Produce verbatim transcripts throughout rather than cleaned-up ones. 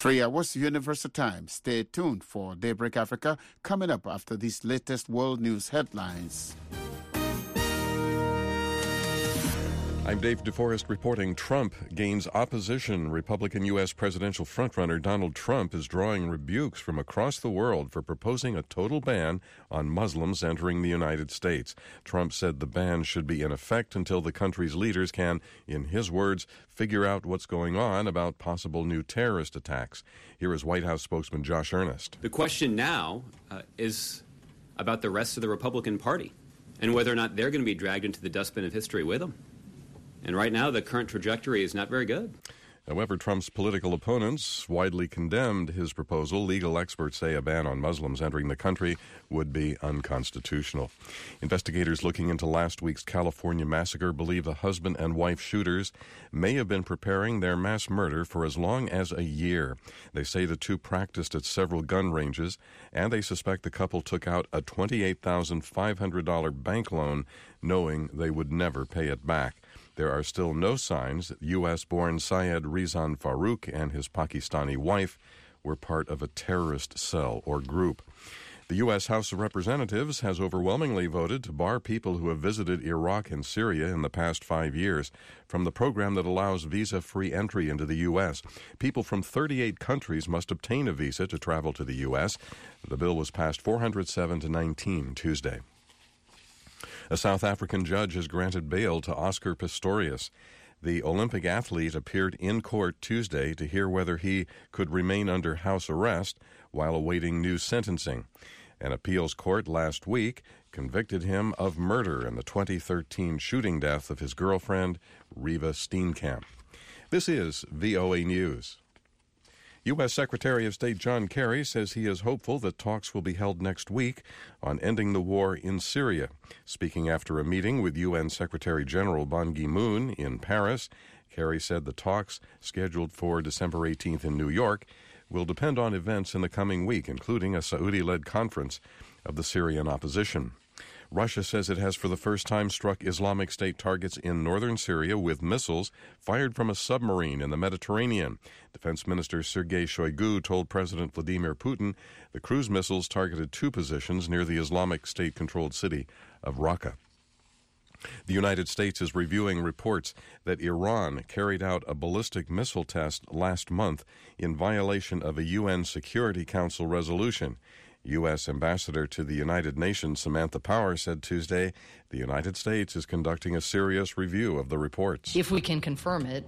Three hours Universal Time. Stay tuned for Daybreak Africa coming up after these latest world news headlines. I'm Dave DeForest reporting Trump gains opposition. Republican U S presidential frontrunner Donald Trump is drawing rebukes from across the world for proposing a total ban on Muslims entering the United States. Trump said the ban should be in effect until the country's leaders can, in his words, figure out what's going on about possible new terrorist attacks. Here is White House spokesman Josh Earnest. The question now uh, is about the rest of the Republican Party and whether or not they're going to be dragged into the dustbin of history with them. And right now, the current trajectory is not very good. However, Trump's political opponents widely condemned his proposal. Legal experts say a ban on Muslims entering the country would be unconstitutional. Investigators looking into last week's California massacre believe the husband and wife shooters may have been preparing their mass murder for as long as a year. They say the two practiced at several gun ranges, and they suspect the couple took out a twenty-eight thousand five hundred dollars bank loan, knowing they would never pay it back. There are still no signs that U S-born Syed Rizan Farouk and his Pakistani wife were part of a terrorist cell or group. The U S House of Representatives has overwhelmingly voted to bar people who have visited Iraq and Syria in the past five years from the program that allows visa-free entry into the U S. People from thirty-eight countries must obtain a visa to travel to the U S. The bill was passed four hundred seven to nineteen Tuesday. A South African judge has granted bail to Oscar Pistorius. The Olympic athlete appeared in court Tuesday to hear whether he could remain under house arrest while awaiting new sentencing. An appeals court last week convicted him of murder in the twenty thirteen shooting death of his girlfriend, Reva Steenkamp. This is V O A News. U S. Secretary of State John Kerry says he is hopeful that talks will be held next week on ending the war in Syria. Speaking after a meeting with U N Secretary General Ban Ki-moon in Paris, Kerry said the talks, scheduled for December eighteenth in New York, will depend on events in the coming week, including a Saudi-led conference of the Syrian opposition. Russia says it has for the first time struck Islamic State targets in northern Syria with missiles fired from a submarine in the Mediterranean. Defense Minister Sergei Shoigu told President Vladimir Putin the cruise missiles targeted two positions near the Islamic State-controlled city of Raqqa. The United States is reviewing reports that Iran carried out a ballistic missile test last month in violation of a U N Security Council resolution. U S. Ambassador to the United Nations Samantha Power said Tuesday the United States is conducting a serious review of the reports. If we can confirm it,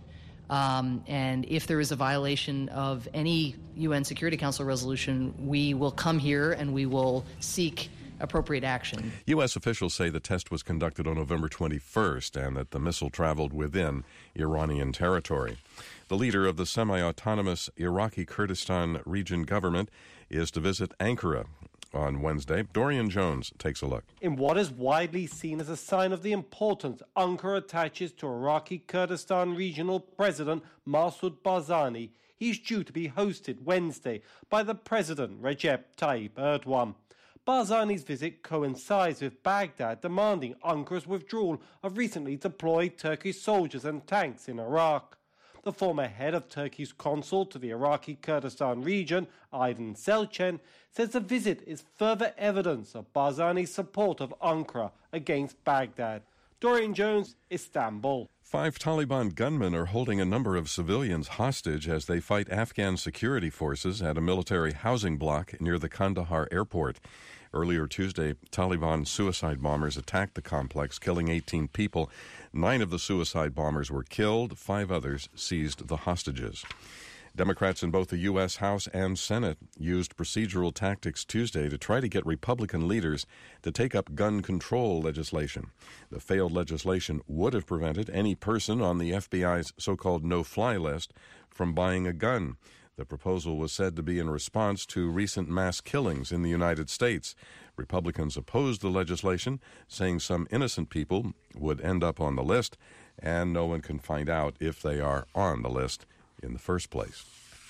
um, and if there is a violation of any U N Security Council resolution, we will come here and we will seek appropriate action. U S officials say the test was conducted on November twenty-first and that the missile traveled within Iranian territory. The leader of the semi-autonomous Iraqi Kurdistan region government is to visit Ankara on Wednesday. Dorian Jones takes a look. In what is widely seen as a sign of the importance Ankara attaches to Iraqi Kurdistan regional president Masoud Barzani, he's due to be hosted Wednesday by the president Recep Tayyip Erdogan. Barzani's visit coincides with Baghdad demanding Ankara's withdrawal of recently deployed Turkish soldiers and tanks in Iraq. The former head of Turkey's consul to the Iraqi Kurdistan region, Aydin Selchen, says the visit is further evidence of Barzani's support of Ankara against Baghdad. Dorian Jones, Istanbul. Five Taliban gunmen are holding a number of civilians hostage as they fight Afghan security forces at a military housing block near the Kandahar airport. Earlier Tuesday, Taliban suicide bombers attacked the complex, killing eighteen people. Nine of the suicide bombers were killed. Five others seized the hostages. Democrats in both the U S. House and Senate used procedural tactics Tuesday to try to get Republican leaders to take up gun control legislation. The failed legislation would have prevented any person on the F B I's so-called no-fly list from buying a gun. The proposal was said to be in response to recent mass killings in the United States. Republicans opposed the legislation, saying some innocent people would end up on the list, and no one can find out if they are on the list in the first place.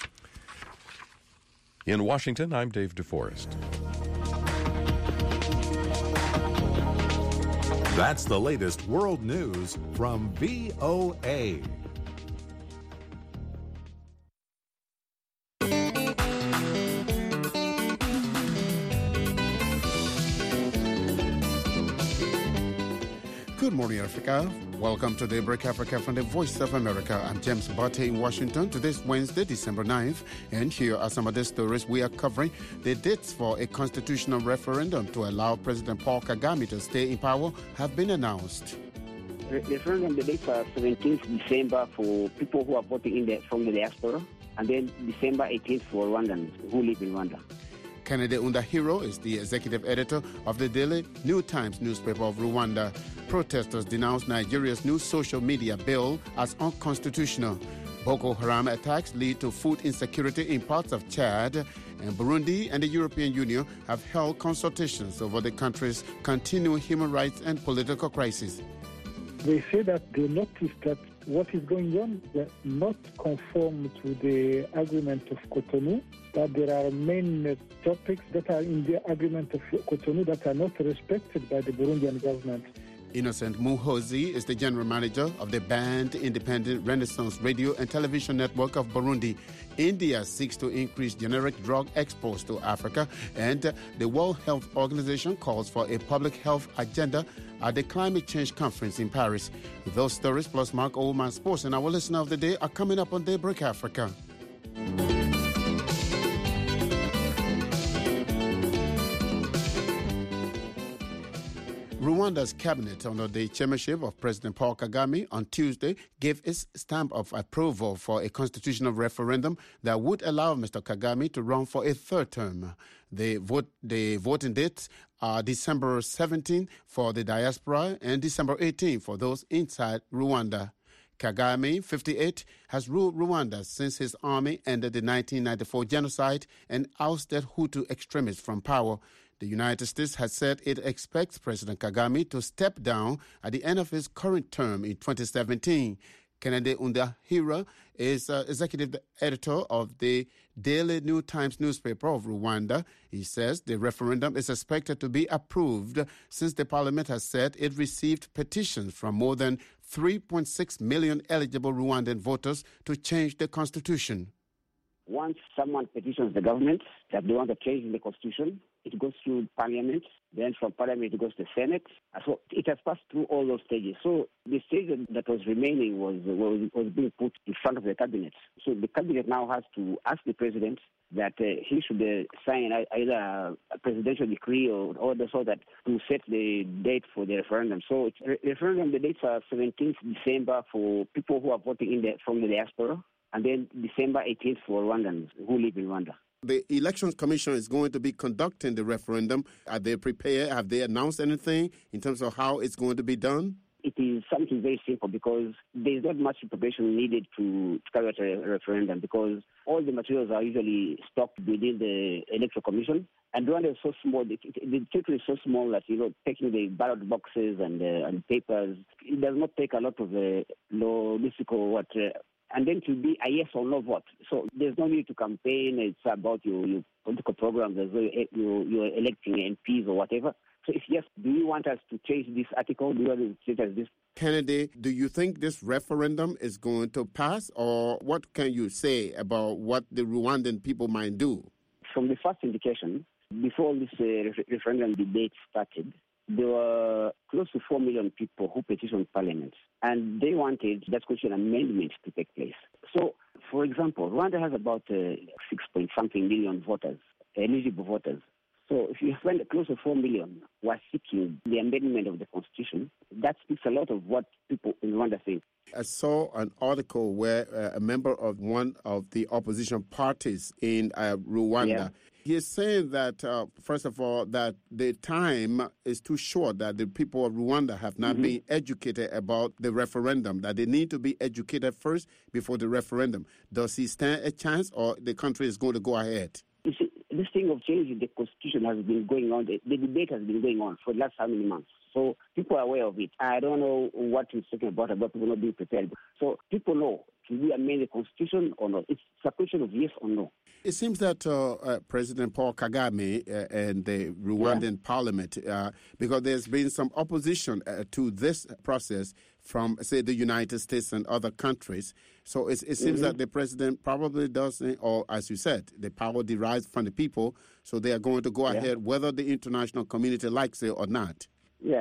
In Washington, I'm Dave DeForest. That's the latest world news from V O A. Good morning, Africa. Welcome to Daybreak Africa from the Voice of America. I'm James Barte in Washington. Today's Wednesday, December ninth, and here are some of the stories we are covering. The dates for a constitutional referendum to allow President Paul Kagame to stay in power have been announced. The referendum, the dates are seventeenth December for people who are voting in the, from the diaspora, and then December eighteenth for Rwandans who live in Rwanda. Kennedy Undahiro is the executive editor of the Daily New Times newspaper of Rwanda. Protesters denounced Nigeria's new social media bill as unconstitutional. Boko Haram attacks lead to food insecurity in parts of Chad, and Burundi and the European Union have held consultations over the country's continuing human rights and political crisis. They say that they noticed that what is going on does not conform to the agreement of Cotonou, that there are many topics that are in the agreement of Cotonou that are not respected by the Burundian government. Innocent Muhozi is the general manager of the banned Independent Renaissance Radio and Television Network of Burundi. India seeks to increase generic drug exports to Africa, and the World Health Organization calls for a public health agenda at the Climate Change Conference in Paris. Those stories plus Mark Oldman Sports and our listener of the day are coming up on Daybreak Africa. Rwanda's cabinet, under the chairmanship of President Paul Kagame, on Tuesday gave its stamp of approval for a constitutional referendum that would allow Mister Kagame to run for a third term. The vote, the voting dates are December seventeenth for the diaspora and December eighteenth for those inside Rwanda. Kagame, fifty-eight, has ruled Rwanda since his army ended the nineteen ninety-four genocide and ousted Hutu extremists from power. The United States has said it expects President Kagame to step down at the end of his current term in twenty seventeen. Kennedy Undahiro is uh, executive editor of the Daily New Times newspaper of Rwanda. He says the referendum is expected to be approved since the parliament has said it received petitions from more than three point six million eligible Rwandan voters to change the constitution. Once someone petitions the government that they want to change the constitution, it goes through parliament. Then from parliament, it goes to Senate. So it has passed through all those stages. So the stage that was remaining was, was, was being put in front of the cabinet. So the cabinet now has to ask the president that uh, he should uh, sign either a presidential decree or order so that to set the date for the referendum. So it's, re- referendum, the dates are seventeenth December for people who are voting in the, from the diaspora, and then December eighteenth for Rwandans who live in Rwanda. The Elections Commission is going to be conducting the referendum. Are they prepared? Have they announced anything in terms of how it's going to be done? It is something very simple because there's not much preparation needed to, to carry out a referendum because all the materials are usually stocked within the Electoral Commission. And Rwanda is so small, the, the territory is so small that, you know, taking the ballot boxes and, uh, and papers, it does not take a lot of uh, logistical what. Uh, And then to be a yes or no vote. So there's no need to campaign. It's about your, your political program. There's no, you, you're electing M Ps or whatever. So if yes, do you want us to change this article? Do you want to change as this? Kennedy, do you think this referendum is going to pass? Or what can you say about what the Rwandan people might do? From the first indication, before this uh, referendum debate started, there were close to four million people who petitioned Parliament, and they wanted that constitution amendment to take place. So, for example, Rwanda has about uh, six point something million voters, eligible voters. So if you find close to four million who are seeking the amendment of the constitution, that speaks a lot of what people in Rwanda think. I saw an article where uh, a member of one of the opposition parties in uh, Rwanda, yeah. He is saying that, uh, first of all, that the time is too short, that the people of Rwanda have not mm-hmm. been educated about the referendum, that they need to be educated first before the referendum. Does he stand a chance, or the country is going to go ahead? You see, this thing of changing the constitution has been going on, the, the debate has been going on for the last how many months? So people are aware of it. I don't know what he's talking about, about people not being prepared. So people know, should we amend the constitution or not? It's a question of yes or no. It seems that uh, uh, President Paul Kagame uh, and the Rwandan yeah. parliament, uh, because there's been some opposition uh, to this process from, say, the United States and other countries. So it, it seems mm-hmm. that the president probably does, or as you said, the power derives from the people, so they are going to go yeah. ahead whether the international community likes it or not. Yeah.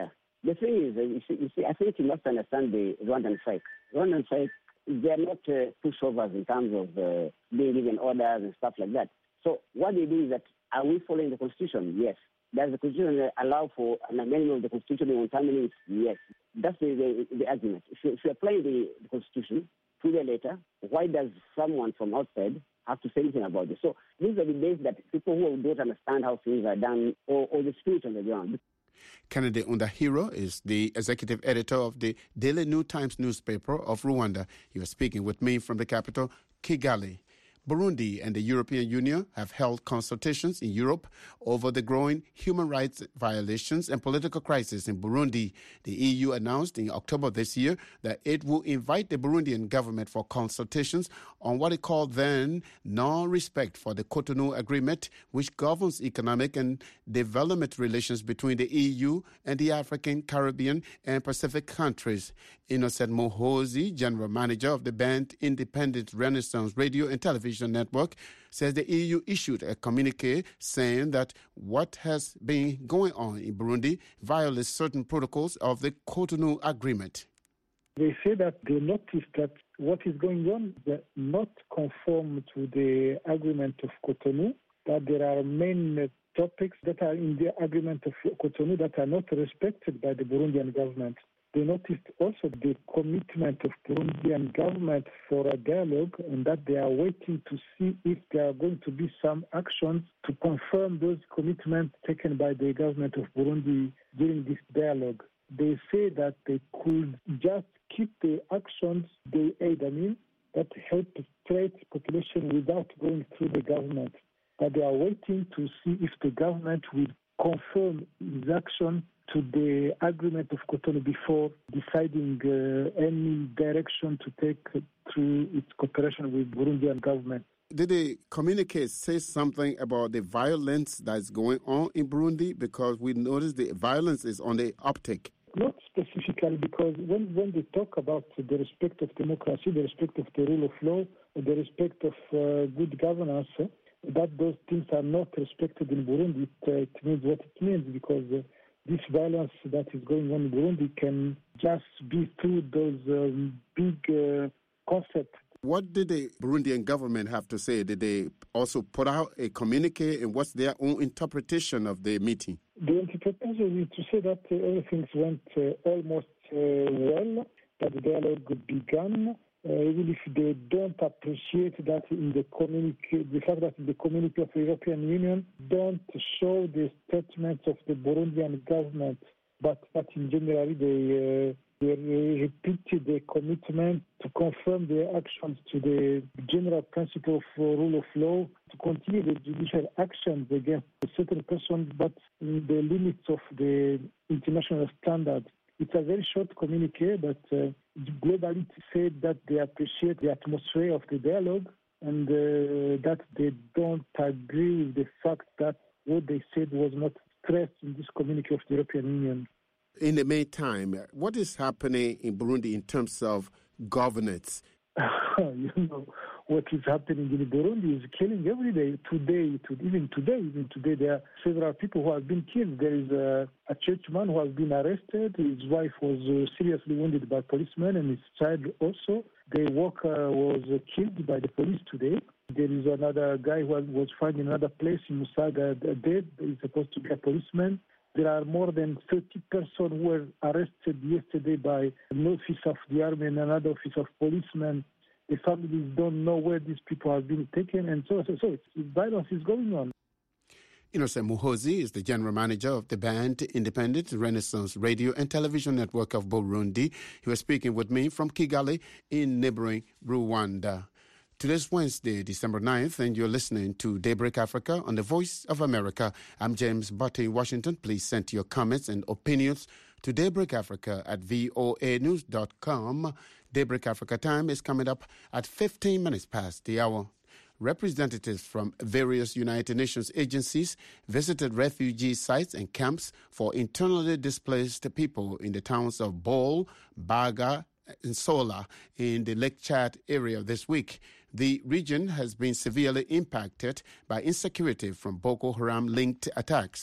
The thing is, uh, you, see, you see, I think you must understand the Rwandan side. Rwandan side, they are not uh, pushovers in terms of uh, being given orders and stuff like that. So what they do is that, are we following the Constitution? Yes. Does the Constitution allow for an amendment of the Constitution in one minutes? Yes. That's the, the, the argument. If, you, if you're applying the, the Constitution two days later, why does someone from outside have to say anything about this? So these are the days that people who don't understand how things are done or, or the spirit on the ground. Kennedy Undahiro is the executive editor of the Daily New Times newspaper of Rwanda. He was speaking with me from the capital, Kigali. Burundi and the European Union have held consultations in Europe over the growing human rights violations and political crisis in Burundi. The E U announced in October this year that it will invite the Burundian government for consultations on what it called then non-respect for the Cotonou Agreement, which governs economic and development relations between the E U and the African, Caribbean, and Pacific countries. Innocent Muhozi, general manager of the band Independent Renaissance Radio and Television Network, says the E U issued a communique saying that what has been going on in Burundi violates certain protocols of the Cotonou Agreement. They say that they noticed that what is going on does not conform to the agreement of Cotonou, that there are main topics that are in the agreement of Cotonou that are not respected by the Burundian government. They noticed also the commitment of the Burundian government for a dialogue and that they are waiting to see if there are going to be some actions to confirm those commitments taken by the government of Burundi during this dialogue. They say that they could just keep the actions they aid, I mean, that help straight population without going through the government. But they are waiting to see if the government will confirm its action to the agreement of Cotonou before deciding uh, any direction to take through its cooperation with Burundian government. Did the communique say something about the violence that's going on in Burundi? Because we noticed the violence is on the uptick. Not specifically, because when, when they talk about the respect of democracy, the respect of the rule of law, the respect of uh, good governance, uh, that those things are not respected in Burundi, it, uh, it means what it means, because uh, this violence that is going on in Burundi can just be through those um, big uh, concepts. What did the Burundian government have to say? Did they also put out a communique, and what's their own interpretation of the meeting? The interpretation is to say that uh, everything went uh, almost uh, well, that the dialogue began. Uh, even if they don't appreciate that in the communique, the fact that in the communique of the European Union don't show the statements of the Burundian government, but that in general they, uh, they repeated the commitment to confirm their actions to the general principle of uh, rule of law, to continue the judicial actions against a certain person, but in the limits of the international standards. It's a very short communique, but uh, globally it said that they appreciate the atmosphere of the dialogue and uh, that they don't agree with the fact that what they said was not stressed in this communique of the European Union. In the meantime, what is happening in Burundi in terms of governance? You know, what is happening in Burundi is killing every day. Today, to, even today, even today, there are several people who have been killed. There is a, a churchman who has been arrested. His wife was uh, seriously wounded by policemen, and his child also. The worker was uh, killed by the police today. There is another guy who was found in another place in Musaga dead. He's supposed to be a policeman. There are more than thirty persons who were arrested yesterday by an office of the army and another office of policemen. The families don't know where these people have been taken, and so so, so it's, violence is going on. Innocent Muhozi is the general manager of the band Independent Renaissance Radio and Television Network of Burundi. He was speaking with me from Kigali in neighboring Rwanda. Today's Wednesday, December ninth, and you're listening to Daybreak Africa on the Voice of America. I'm James Butte in Washington. Please send your comments and opinions to Daybreak Africa at voa news dot com. Daybreak Africa time is coming up at fifteen minutes past the hour. Representatives from various United Nations agencies visited refugee sites and camps for internally displaced people in the towns of Bole, Baga, and Sola in the Lake Chad area this week. The region has been severely impacted by insecurity from Boko Haram-linked attacks.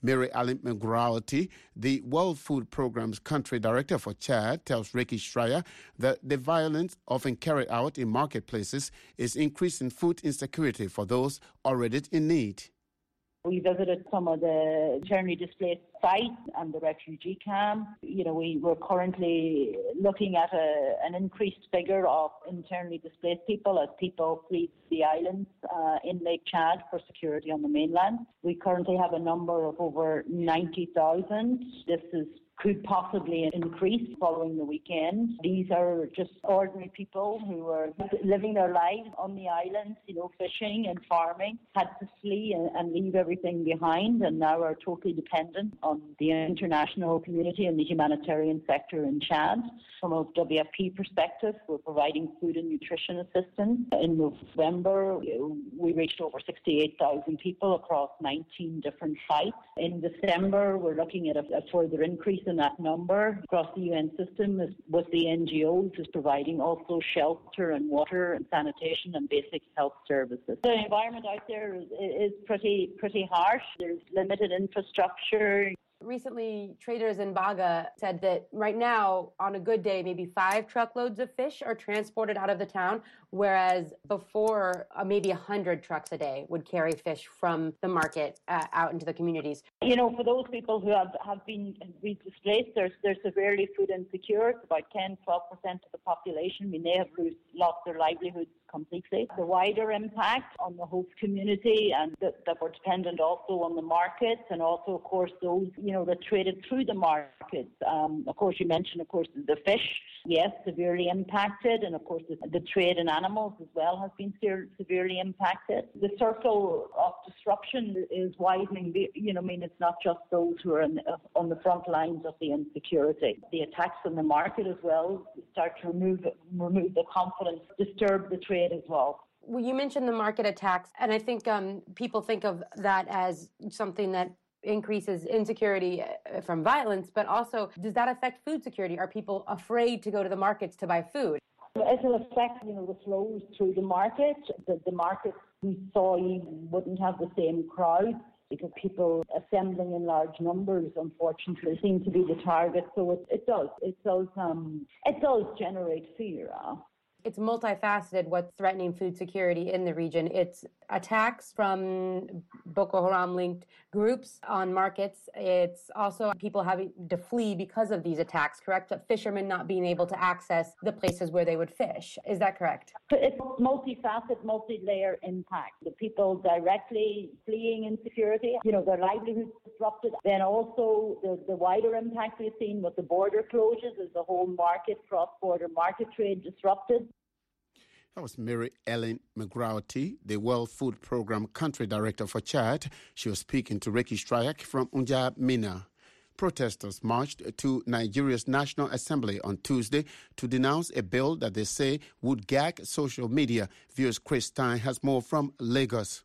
Mary Allen McGrauty, the World Food Programme's country director for Chad, tells Ricky Schreier that the violence often carried out in marketplaces is increasing food insecurity for those already in need. We visited some of the internally displaced sites and the refugee camp. You know, we were currently looking at a, an increased figure of internally displaced people as people flee the islands uh, in Lake Chad for security on the mainland. We currently have a number of over ninety thousand. This is could possibly increase following the weekend. These are just ordinary people who are living their lives on the islands, you know, fishing and farming, had to flee and, and leave everything behind, and now are totally dependent on the international community and the humanitarian sector in Chad. From a W F P perspective, we're providing food and nutrition assistance. In November, we reached over sixty-eight thousand people across nineteen different sites. In December, we're looking at a, a further increase in that number across the U N system with the N G Os is providing also shelter and water and sanitation and basic health services. The environment out there is, is pretty pretty harsh. There's limited infrastructure. Recently, traders in Baga said that right now, on a good day, maybe five truckloads of fish are transported out of the town, whereas before, uh, maybe one hundred trucks a day would carry fish from the market uh, out into the communities. You know, for those people who have, have been displaced, they're, they're severely food insecure. It's about ten to twelve percent of the population. I mean, they have lost their livelihoods completely. The wider impact on the host community and that, that we're dependent also on the markets and also, of course, those, you know, that traded through the markets. Um, of course, you mentioned, of course, the fish, yes, severely impacted. And, of course, the, the trade in animals as well has been se- severely impacted. The circle of disruption is widening. You know, I mean, it's not just those who are in, uh, on the front lines of the insecurity. The attacks on the market as well start to remove, remove the confidence, disturb the trade as well. Well, you mentioned the market attacks, and I think um, people think of that as something that increases insecurity from violence, but also, does that affect food security? Are people afraid to go to the markets to buy food? It'll affect, you know, the flows through the market. The, the markets we saw wouldn't have the same crowd because people assembling in large numbers, unfortunately, seem to be the target. So it, it does, it does, um, it does generate fear. Uh. It's multifaceted what's threatening food security in the region. It's attacks from Boko Haram-linked groups on markets. It's also people having to flee because of these attacks, correct? But fishermen not being able to access the places where they would fish. Is that correct? It's multifaceted, multi-layer impact. The people directly fleeing insecurity, you know, their livelihoods disrupted. Then also the, the wider impact we've seen with the border closures as the whole market, cross-border market trade disrupted. That was Mary Ellen McGrauty, the World Food Programme country director for Chad. She was speaking to Ricky Stryak from N'Djamena. Protesters marched to Nigeria's National Assembly on Tuesday to denounce a bill that they say would gag social media. Viewers Chris Stein has more from Lagos.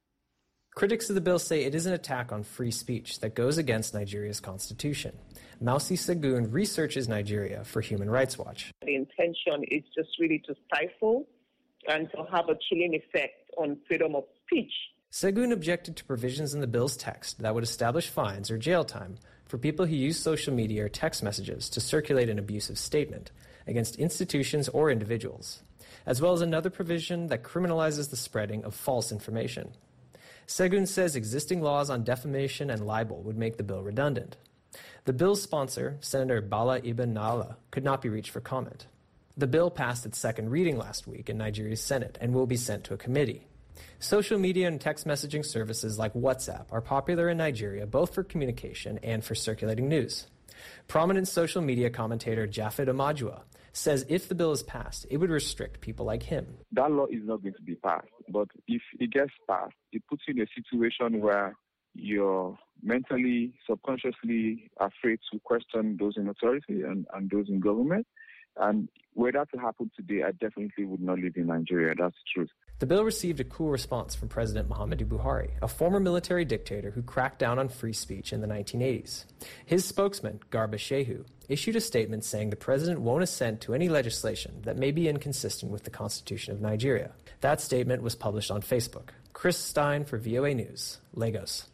Critics of the bill say it is an attack on free speech that goes against Nigeria's constitution. Mausi Segun researches Nigeria for Human Rights Watch. The intention is just really to stifle and to have a chilling effect on freedom of speech. Segun objected to provisions in the bill's text that would establish fines or jail time for people who use social media or text messages to circulate an abusive statement against institutions or individuals, as well as another provision that criminalizes the spreading of false information. Segun says existing laws on defamation and libel would make the bill redundant. The bill's sponsor, Senator Bala Ibn Nala, could not be reached for comment. The bill passed its second reading last week in Nigeria's Senate and will be sent to a committee. Social media and text messaging services like WhatsApp are popular in Nigeria both for communication and for circulating news. Prominent social media commentator Jafet Amajua says if the bill is passed, it would restrict people like him. That law is not going to be passed, but if it gets passed, it puts you in a situation where you're mentally, subconsciously afraid to question those in authority and, and those in government. And were that to happen today, I definitely would not live in Nigeria. That's the truth. The bill received a cool response from President Muhammadu Buhari, a former military dictator who cracked down on free speech in the nineteen eighties. His spokesman, Garba Shehu, issued a statement saying the president won't assent to any legislation that may be inconsistent with the Constitution of Nigeria. That statement was published on Facebook. Chris Stein for V O A News, Lagos.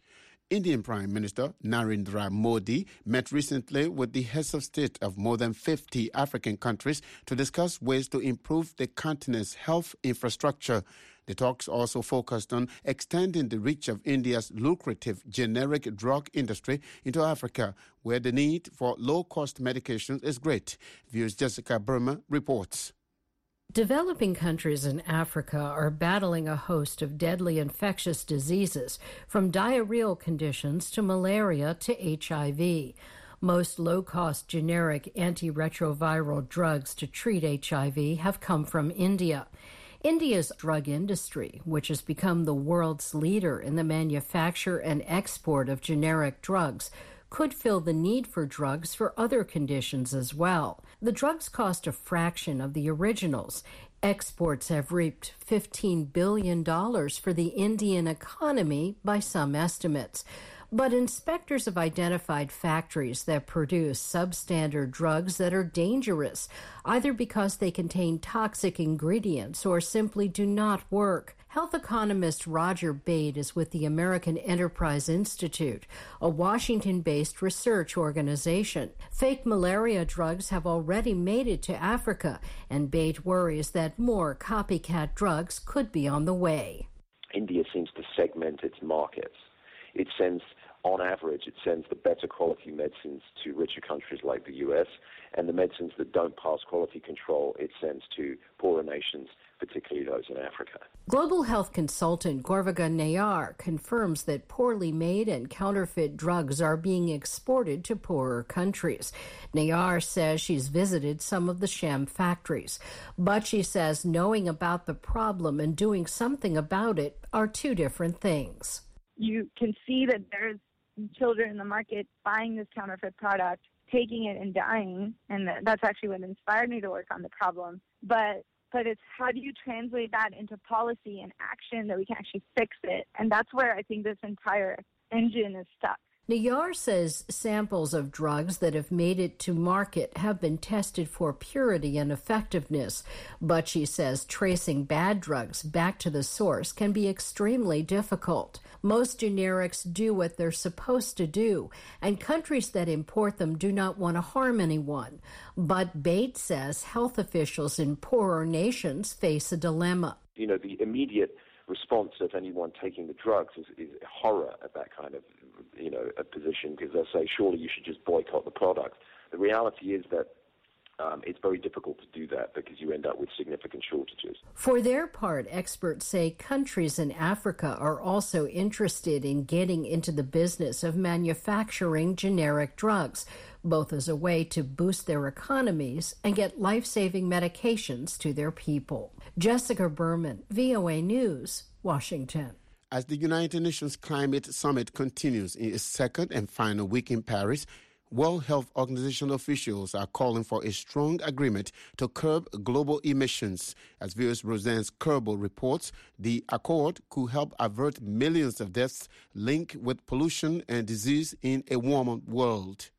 Indian Prime Minister Narendra Modi met recently with the heads of state of more than fifty African countries to discuss ways to improve the continent's health infrastructure. The talks also focused on extending the reach of India's lucrative generic drug industry into Africa, where the need for low-cost medications is great. Views Jessica Burma reports. Developing countries in Africa are battling a host of deadly infectious diseases, from diarrheal conditions to malaria to H I V. Most low-cost generic antiretroviral drugs to treat H I V have come from India. India's drug industry, which has become the world's leader in the manufacture and export of generic drugs, could fill the need for drugs for other conditions as well. The drugs cost a fraction of the originals. Exports have reaped fifteen billion dollars for the Indian economy by some estimates. But inspectors have identified factories that produce substandard drugs that are dangerous, either because they contain toxic ingredients or simply do not work. Health economist Roger Bate is with the American Enterprise Institute, a Washington-based research organization. Fake malaria drugs have already made it to Africa, and Bate worries that more copycat drugs could be on the way. India seems to segment its markets. It sends, on average, it sends the better quality medicines to richer countries like the U S, and the medicines that don't pass quality control, it sends to poorer nations, particularly those in Africa. Global health consultant Gorvaga Nayar confirms that poorly made and counterfeit drugs are being exported to poorer countries. Nayar says she's visited some of the sham factories, but she says knowing about the problem and doing something about it are two different things. You can see that there's children in the market buying this counterfeit product, taking it and dying, and that's actually what inspired me to work on the problem. But but it's how do you translate that into policy and action that we can actually fix it? And that's where I think this entire engine is stuck. Nayar says samples of drugs that have made it to market have been tested for purity and effectiveness, but she says tracing bad drugs back to the source can be extremely difficult. Most generics do what they're supposed to do, and countries that import them do not want to harm anyone. But Bates says health officials in poorer nations face a dilemma. You know, the immediate response of anyone taking the drugs is, is horror at that kind of, you know, a position, because they'll say, surely you should just boycott the product. The reality is that um, it's very difficult to do that because you end up with significant shortages. For their part, experts say countries in Africa are also interested in getting into the business of manufacturing generic drugs, both as a way to boost their economies and get life-saving medications to their people. Jessica Berman, V O A News, Washington. As the United Nations Climate Summit continues in its second and final week in Paris, World Health Organization officials are calling for a strong agreement to curb global emissions. As V O A's Roseanne Kerbel reports, the accord could help avert millions of deaths linked with pollution and disease in a warmer world.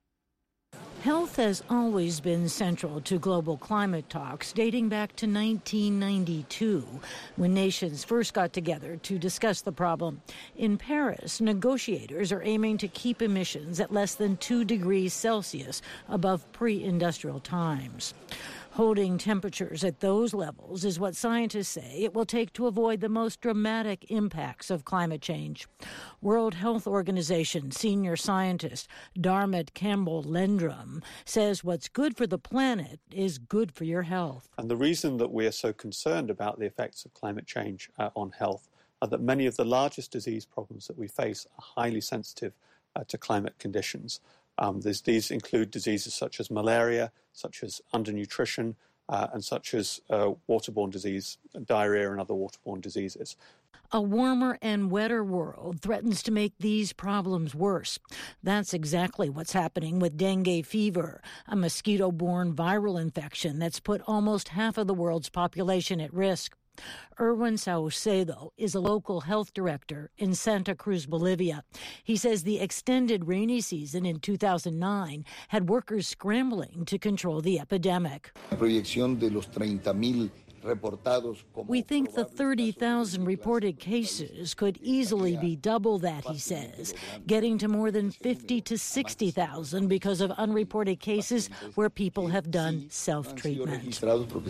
Health has always been central to global climate talks, dating back to nineteen ninety-two, when nations first got together to discuss the problem. In Paris, negotiators are aiming to keep emissions at less than two degrees Celsius above pre-industrial times. Holding temperatures at those levels is what scientists say it will take to avoid the most dramatic impacts of climate change. World Health Organization senior scientist Darmot Campbell-Lendrum says what's good for the planet is good for your health. And the reason that we are so concerned about the effects of climate change uh, on health are that many of the largest disease problems that we face are highly sensitive uh, to climate conditions. Um, these include diseases such as malaria, such as undernutrition, uh, and such as uh, waterborne disease, diarrhea and other waterborne diseases. A warmer and wetter world threatens to make these problems worse. That's exactly what's happening with dengue fever, a mosquito-borne viral infection that's put almost half of the world's population at risk. Erwin Saucedo is a local health director in Santa Cruz, Bolivia. He says the extended rainy season in two thousand nine had workers scrambling to control the epidemic. La proyección de los treinta mil We think the thirty thousand reported cases could easily be double that, he says, getting to more than fifty to sixty thousand because of unreported cases where people have done self-treatment.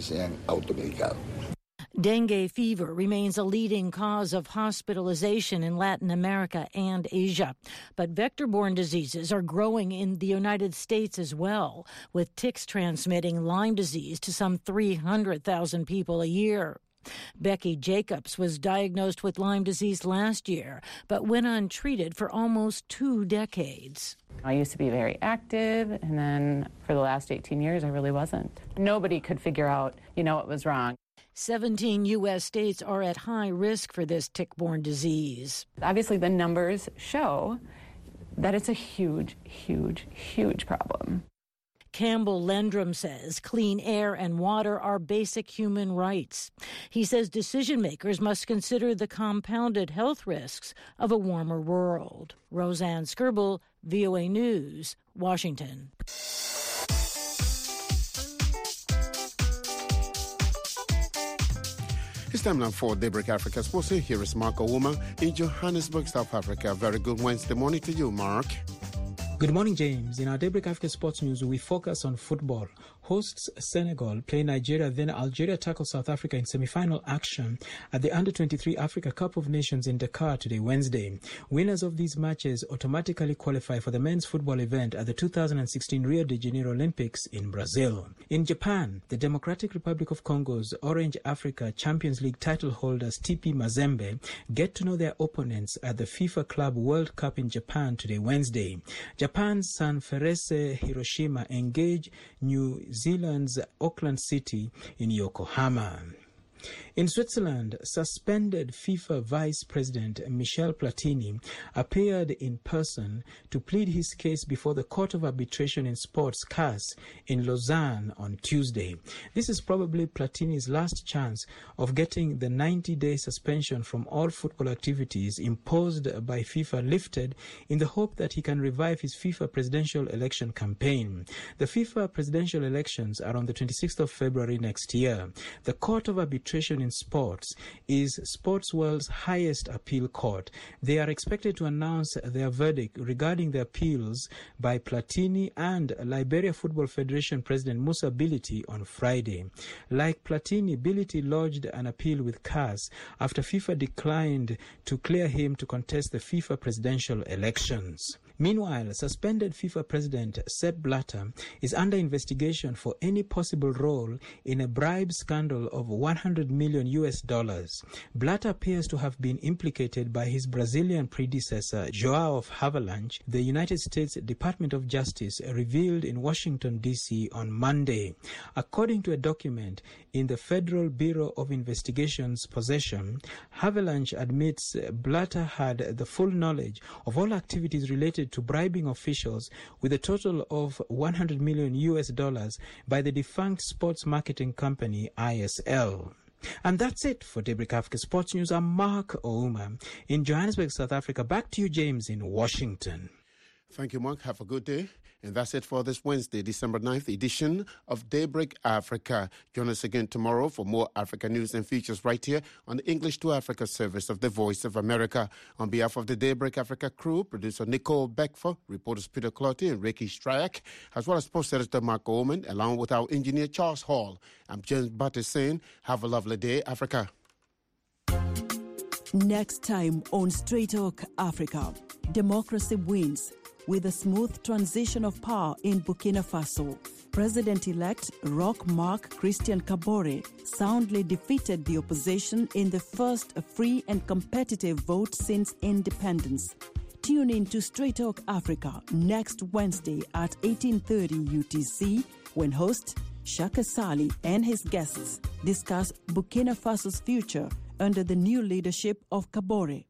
Dengue fever remains a leading cause of hospitalization in Latin America and Asia. But vector-borne diseases are growing in the United States as well, with ticks transmitting Lyme disease to some three hundred thousand people a year. Becky Jacobs was diagnosed with Lyme disease last year, but went untreated for almost two decades. I used to be very active, and then for the last eighteen years, I really wasn't. Nobody could figure out, you know, what was wrong. seventeen U S states are at high risk for this tick-borne disease. Obviously, the numbers show that it's a huge, huge, huge problem. Campbell Lendrum says clean air and water are basic human rights. He says decision makers must consider the compounded health risks of a warmer world. Roseanne Skirble, V O A News, Washington. It's time now for Daybreak Africa Sports. Here is Mark Ouma in Johannesburg, South Africa. Very good Wednesday morning to you, Mark. Good morning, James. In our Daybreak Africa Sports News, we focus on football. Hosts Senegal play Nigeria, then Algeria tackle South Africa in semi-final action at the under twenty-three Africa Cup of Nations in Dakar today, Wednesday. Winners of these matches automatically qualify for the men's football event at the two thousand sixteen Rio de Janeiro Olympics in Brazil. In Japan, the Democratic Republic of Congo's Orange Africa Champions League title holders T P Mazembe get to know their opponents at the FIFA Club World Cup in Japan today, Wednesday. Japan's Sanfrecce Hiroshima engage New Zealand's Auckland City in Yokohama. In Switzerland, suspended FIFA Vice President Michel Platini appeared in person to plead his case before the Court of Arbitration in Sports, C A S, in Lausanne on Tuesday. This is probably Platini's last chance of getting the ninety-day suspension from all football activities imposed by FIFA lifted in the hope that he can revive his FIFA presidential election campaign. The FIFA presidential elections are on the twenty-sixth of February next year. The Court of Arbitration in Sports is sports world's highest appeal court. They are expected to announce their verdict regarding the appeals by Platini and Liberia Football Federation President Musa Bility on Friday. Like Platini, Bility lodged an appeal with C A S after FIFA declined to clear him to contest the FIFA presidential elections. Meanwhile, suspended FIFA President Sepp Blatter is under investigation for any possible role in a bribe scandal of one hundred million U S dollars. Blatter appears to have been implicated by his Brazilian predecessor, João Havelange, the United States Department of Justice revealed in Washington, D C on Monday. According to a document in the Federal Bureau of Investigation's possession, Havelange admits Blatter had the full knowledge of all activities related to bribing officials with a total of one hundred million U S dollars by the defunct sports marketing company I S L. And that's it for Daybreak Africa Sports News. I'm Mark Ouma in Johannesburg, South Africa. Back to you, James, in Washington. Thank you, Mark. Have a good day. And that's it for this Wednesday, December ninth edition of Daybreak Africa. Join us again tomorrow for more Africa news and features right here on the English to Africa service of the Voice of America. On behalf of the Daybreak Africa crew, producer Nicole Beckford, reporters Peter Clotty and Ricky Stryak, as well as post editor Mark Oman, along with our engineer Charles Hall. I'm James Butter saying, have a lovely day, Africa. Next time on Straight Talk Africa, democracy wins with a smooth transition of power in Burkina Faso. President-elect Roch Marc Christian Kabore soundly defeated the opposition in the first free and competitive vote since independence. Tune in to Straight Talk Africa next Wednesday at eighteen thirty U T C when host Shaka Sali and his guests discuss Burkina Faso's future under the new leadership of Kabore.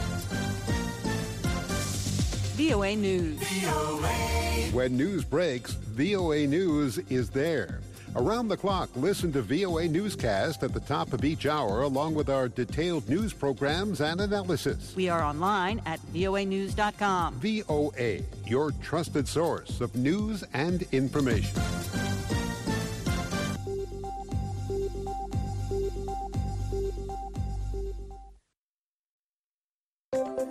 V O A News. V O A. When news breaks, V O A News is there. Around the clock, listen to V O A Newscast at the top of each hour, along with our detailed news programs and analysis. We are online at V O A news dot com. V O A, your trusted source of news and information.